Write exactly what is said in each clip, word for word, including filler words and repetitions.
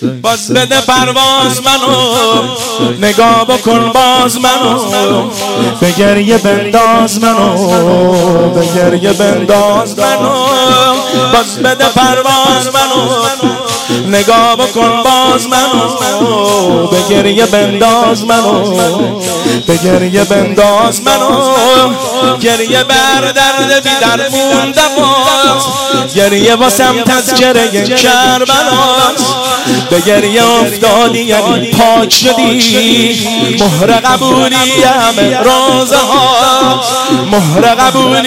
باز بده پرواز منو، نگاه بکن باز منو، به گریه بنداز منو، به گریه بنداز منو. باز بده پرواز منو، نگاه بکن باز منو، به گریه بنداز منو، به گریه بنداز منو. گریه بر درد بی درموندم، گریه واسم تذکره کربلاست. به گریه افتادی یعنی پاک شدی، مهر قبولی همه روزه ها، مهر قبولی.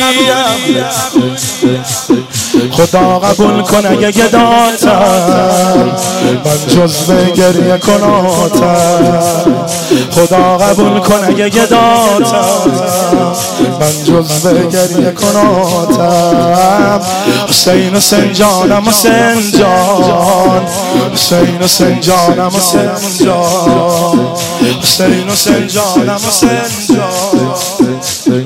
خدا قبول کن اگه گداتم، من جزو گریه کناتم. خدا قبول کن اگه گداتم، من جزو گریه کناتم. حسین حسین جانم حسین جان، حسین حسین جانم حسین جان، حسین حسین جانم حسین جان.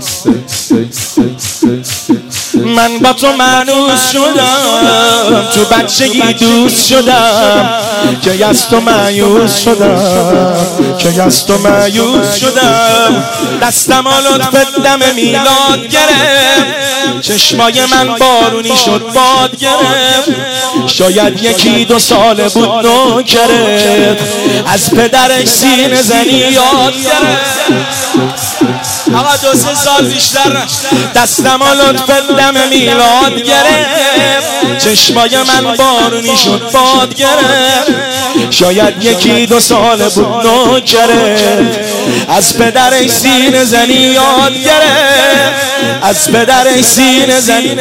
من با تو مانوس شدم، تو بچگی دوست شدم، که از تو مایوس شدم، که از تو مایوس شدم. دستم و لطفت دم میلاد گرفت، چشمای من بارونی شد باد گرفت. شاید یکی دو ساله بود نوکرت، از پدرش سینه زنی یاد گرفت. آقا دو سه سال بیشتر دستم و لطفت دم میلاد گرفت، چشمای من بارونی شد باد گرفت. شاید یکی دو ساله بود نوکرت، از پدرش سینه زنی یاد گرفت، از پدرش سینه زنی.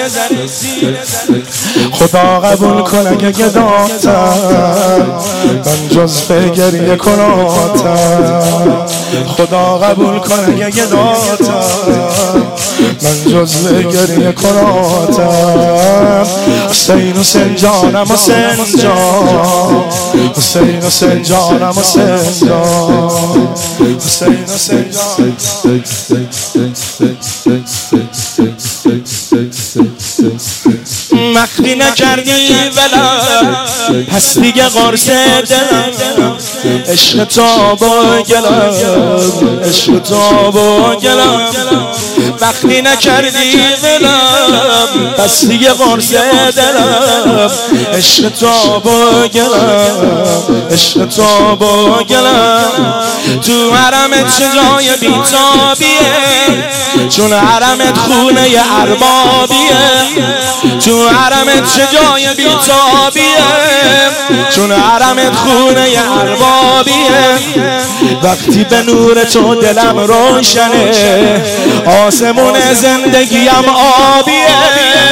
خدا قبول کن اگه گداتم، من جزو گریه کناتم. خدا قبول کن اگه گداتم، من جزو گریه کناتم. حسین حسین جانم حسین جان، حسین حسین جانم حسین جان، حسین حسین جان. مخفی نکردی ولم، پس دیگه قرص دلم. عشق تو با گلم، عشق تو با گلم. مخفی نکردی ولم، پس دیگه قرص دلم. عشق تو با گلم، عشق تو با گلم. تو حرمت چه جای بیتابیه، چون حرمت خونه اربابیه. تو حرمت چه جای بیتابیه، چون حرمت خونه اربابیه. وقتی به نور تو دلم روشنه، آسمون زندگیم آبیه.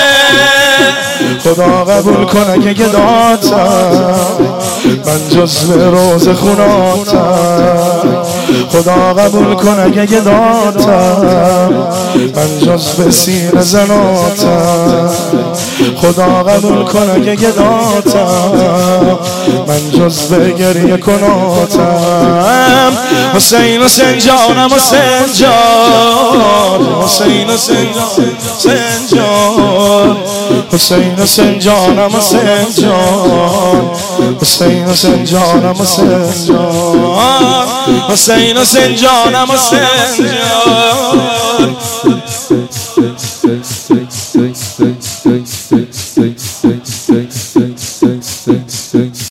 خدا قبول کن اگه گداتم، من جزو روز خوناتم. خدا قبول کن اگه گداتم، من جزو سینه زناتم. خدا قبول کن اگه گداتم، من جزو گریه کناتم. حسین حسین جانم حسین جان، حسین حسین جان، حسین حسین جانم حسین جان، حسین حسین جانم حسین جان، حسین حسین جانم حسین جان.